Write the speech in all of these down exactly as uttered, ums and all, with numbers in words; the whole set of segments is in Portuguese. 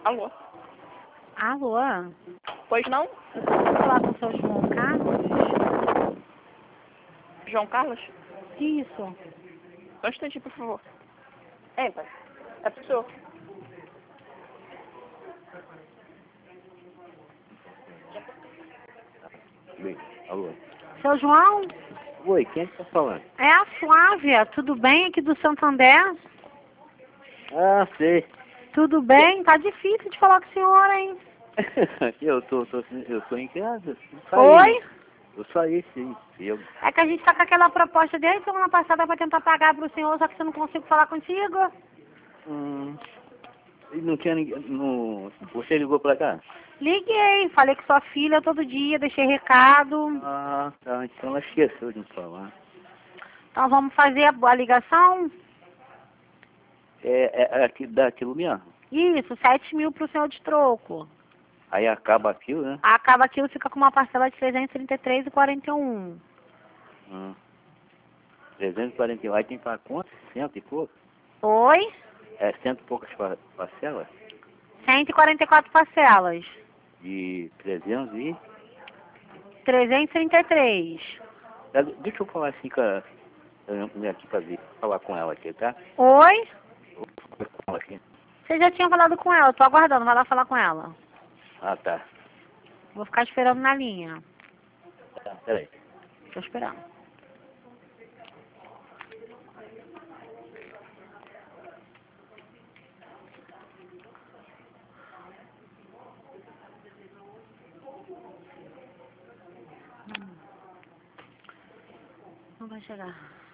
Alô? Alô? Pois não? Eu posso falar com o seu João Carlos? João Carlos? Isso. Só um instantinho, por favor. É, pai. É pro senhor. Bem, alô? Seu João? Oi, quem é que tá falando? É a Flávia, tudo bem aqui do Santander? Ah, sei. Tudo bem? Tá difícil de falar com a senhora, hein? eu, tô, tô, eu tô em casa. Eu saí, Oi? Eu saí, sim. Eu... É que a gente tá com aquela proposta desde semana passada pra tentar pagar pro senhor, só que eu não consigo falar contigo. Hum, e não tinha ninguém... Não... Você ligou pra cá? Liguei, falei com sua filha todo dia, deixei recado. Ah, tá. Então ela esqueceu de me falar. Então vamos fazer a, a ligação? É, é, é aqui, daquilo mesmo. Isso, sete mil pro senhor de troco. Aí acaba aquilo, né? Acaba aquilo, fica com uma parcela de trezentos e trinta e três reais e quarenta e um. Hum. trezentos e quarenta e um. Aí tem pra quanto? Cento e pouco? Oi? É cento e poucas pa- parcelas? cento e quarenta e quatro parcelas. De trezentos e... trezentos e trinta e três. É, deixa eu falar assim com a a minha mulher aqui pra ver. Falar com ela aqui, tá? Oi? Vou falar com ela aqui. Você já tinha falado com ela, eu tô aguardando, vai lá falar com ela. Ah, tá. Vou ficar esperando na linha. Tá, peraí. Tô esperando. Não vai chegar.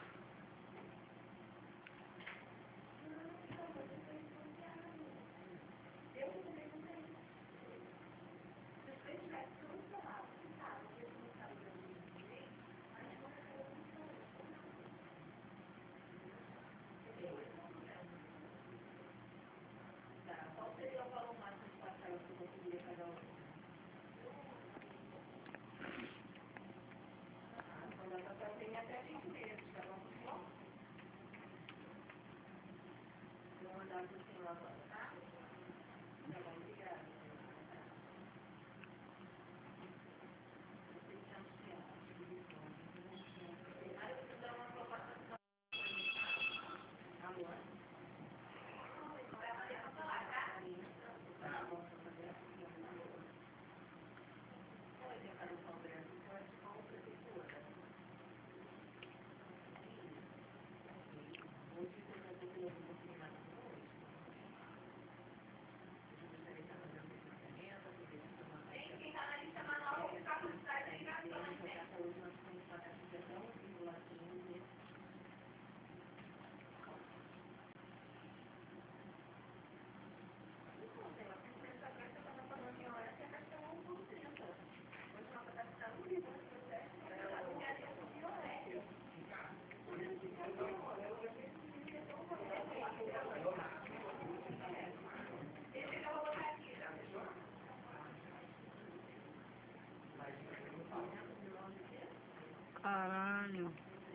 Caralho.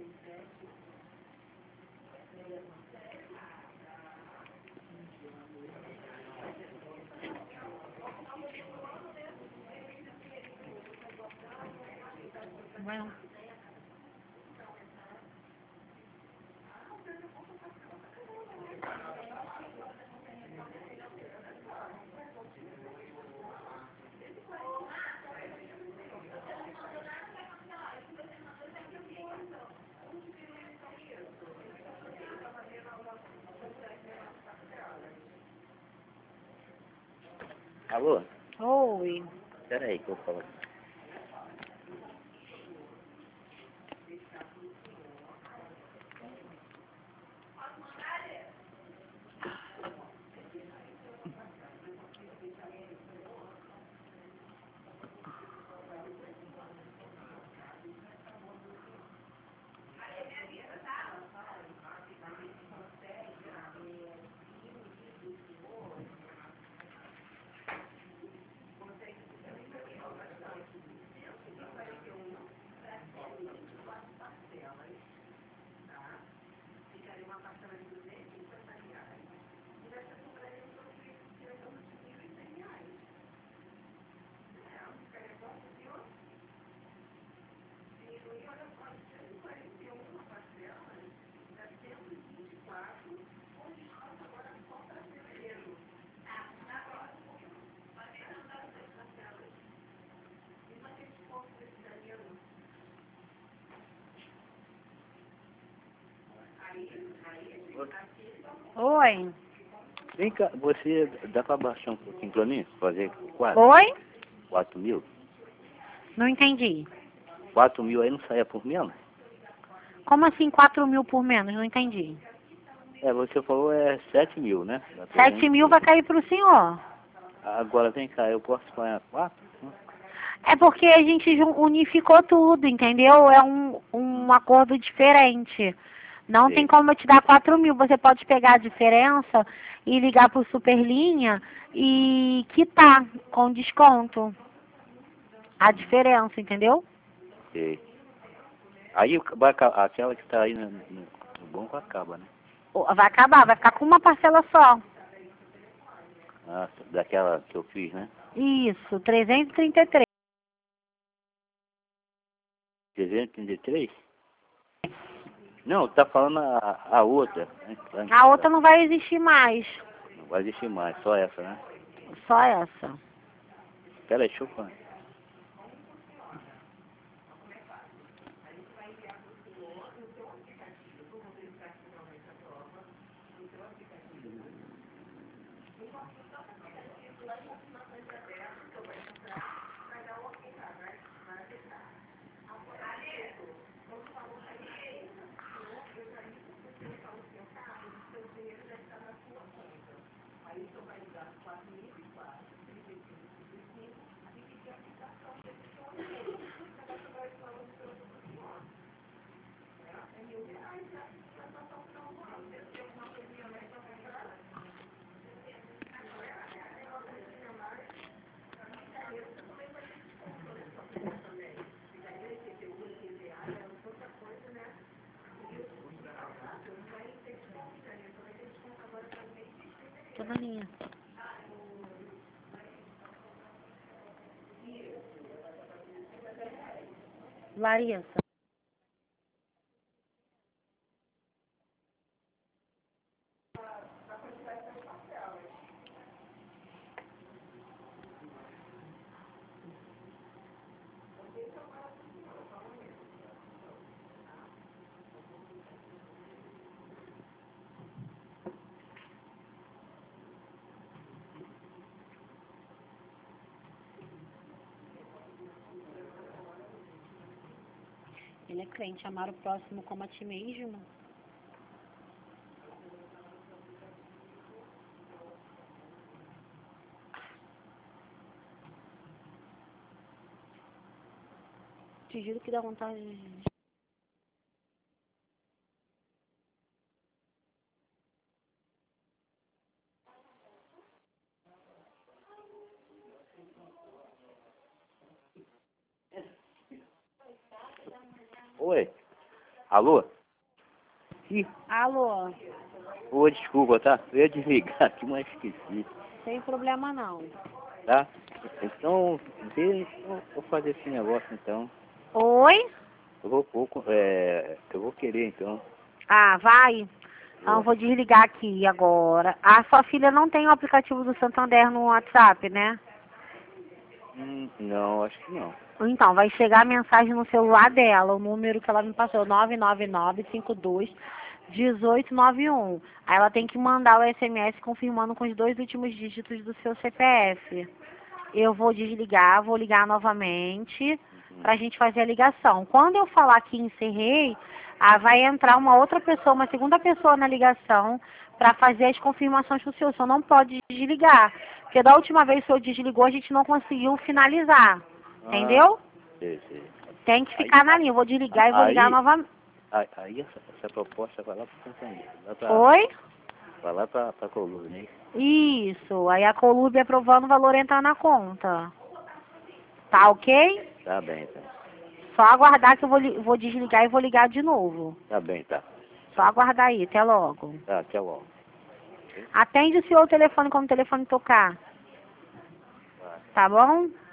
Vai não. Alô? Oi. Peraí que eu falo aqui. Oi? Vem cá, você dá pra baixar um pouquinho pra mim? Fazer quatro? Oi? Quatro mil? Não entendi. Quatro mil aí não saia por menos? Como assim quatro mil por menos? Não entendi. É, você falou é sete mil, né? Dá Sete trezentos mil vai cair pro senhor. Agora vem cá, eu posso pagar quatro? É porque a gente jun- unificou tudo, entendeu? É um, um acordo diferente. Não Sei. tem como eu te dar quatro mil. Você pode pegar a diferença e ligar pro Superlinha e quitar com desconto a diferença, entendeu? Sei. Aí o- vai, aca- aquela que tá aí no, no, no banco acaba, né? O- Vai acabar, vai ficar com uma parcela só. Ah, daquela que eu fiz, né? Isso, trezentos e trinta e três. trezentos e trinta e três? Não, tá falando a, a outra. Né? A outra não vai existir mais. Não vai existir mais, só essa, né? Só essa. Pera aí, deixa eu falar. Tô na linha. Larissa. Ele é crente, amar o próximo como a ti mesmo. Te juro que dá vontade de... Oi? Alô? Ih, Alô? ô, desculpa, tá? Eu ia desligar aqui, mas esqueci, Sem problema não. tá? Então, deixa eu vou fazer esse negócio então. Oi? Eu vou pouco, é, eu vou querer então. Ah, vai? Então eu Vou. vou desligar aqui agora. A sua filha não tem o aplicativo do Santander no WhatsApp, né? Hum, não, acho que não. Então, vai chegar a mensagem no celular dela, o número que ela me passou, nove nove nove, cinco dois, um oito nove um. Aí ela tem que mandar o S M S confirmando com os dois últimos dígitos do seu C P F. Eu vou desligar, vou ligar novamente pra gente fazer a ligação. Quando eu falar que encerrei, ah, vai entrar uma outra pessoa, uma segunda pessoa na ligação para fazer as confirmações do senhor. O senhor não pode desligar, porque da última vez que o senhor desligou, a gente não conseguiu finalizar. Entendeu? Ah, sei, sei. Tem que ficar Aí, na linha. Eu vou desligar e vou ligar aí, novamente. aí, aí essa, essa proposta vai lá para Santander, vai pra, Oi? vai lá para a Coluna, né? Isso. Aí a Colube aprovando o valor entrar na conta. Tá ok? Tá bem, então. Só aguardar que eu vou, li- vou desligar e vou ligar de novo. Tá bem, tá. Só aguardar aí. Até logo. Tá, tchau, ó. Atende o senhor o telefone quando o telefone tocar. Tá bom?